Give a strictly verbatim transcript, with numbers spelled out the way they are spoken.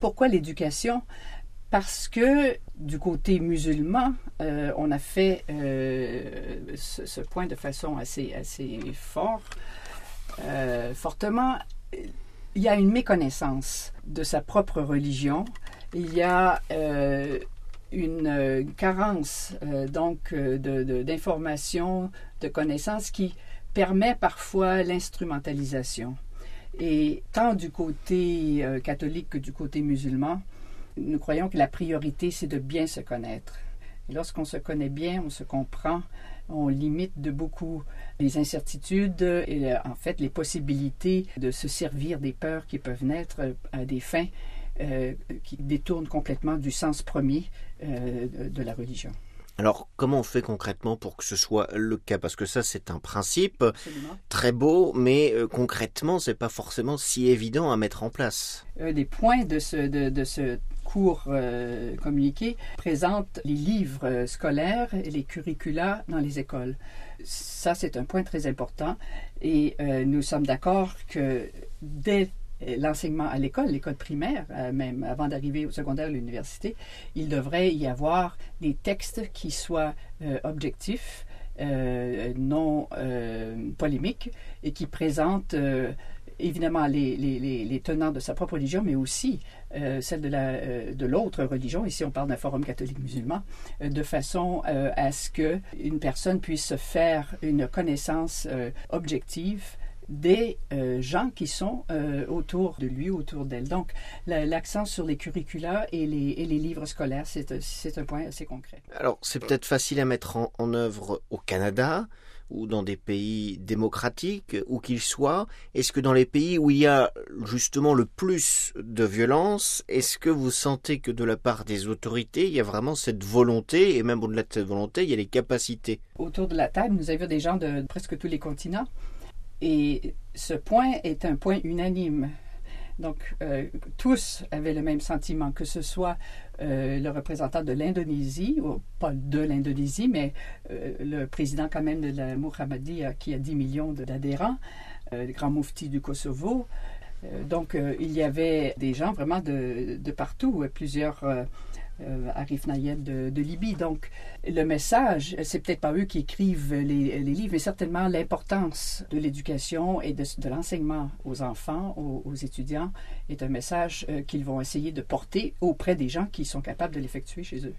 pourquoi l'éducation? Parce que du côté musulman, euh, on a fait euh, ce, ce point de façon assez, assez fort, euh, fortement. Il y a une méconnaissance de sa propre religion. Il y a euh, une, une carence euh, donc de, de, d'informations, de connaissances qui permet parfois l'instrumentalisation. Et tant du côté euh, catholique que du côté musulman, nous croyons que la priorité, c'est de bien se connaître. Et lorsqu'on se connaît bien, on se comprend, on limite de beaucoup les incertitudes et en fait les possibilités de se servir des peurs qui peuvent naître à des fins euh, qui détournent complètement du sens premier euh, de, de la religion. Alors, comment on fait concrètement pour que ce soit le cas? Parce que ça, c'est un principe Absolument. Très beau, mais euh, concrètement, c'est pas forcément si évident à mettre en place. Un des points de ce, de, de ce cours euh, communiqué présente les livres scolaires et les curricula dans les écoles. Ça, c'est un point très important et euh, nous sommes d'accord que dès l'enseignement à l'école, l'école primaire, euh, même avant d'arriver au secondaire, à l'université, il devrait y avoir des textes qui soient euh, objectifs, euh, non euh, polémiques et qui présentent euh, évidemment les, les, les, les tenants de sa propre religion, mais aussi euh, celle de, la, euh, de l'autre religion. Ici, on parle d'un forum catholique musulman, euh, de façon euh, à ce qu'une personne puisse se faire une connaissance euh, objective des euh, gens qui sont euh, autour de lui, autour d'elle. Donc, la, l'accent sur les curricula et les, et les livres scolaires, c'est, c'est un point assez concret. Alors, c'est peut-être facile à mettre en, en œuvre au Canada ou dans des pays démocratiques, où qu'ils soient. Est-ce que dans les pays où il y a justement le plus de violence, est-ce que vous sentez que de la part des autorités, il y a vraiment cette volonté, et même au-delà de cette volonté, il y a les capacités? Autour de la table, nous avions des gens de presque tous les continents. Et ce point est un point unanime. Donc, euh, tous avaient le même sentiment, que ce soit euh, le représentant de l'Indonésie, ou pas de l'Indonésie, mais euh, le président quand même de la Muhammadiyya qui a dix millions d'adhérents, euh, le grand moufti du Kosovo. Euh, donc, euh, il y avait des gens vraiment de, de partout, plusieurs... Euh, Euh, Arif Nayeb de, de Libye. Donc, le message, c'est peut-être pas eux qui écrivent les, les livres, mais certainement l'importance de l'éducation et de, de l'enseignement aux enfants, aux, aux étudiants, est un message euh, qu'ils vont essayer de porter auprès des gens qui sont capables de l'effectuer chez eux.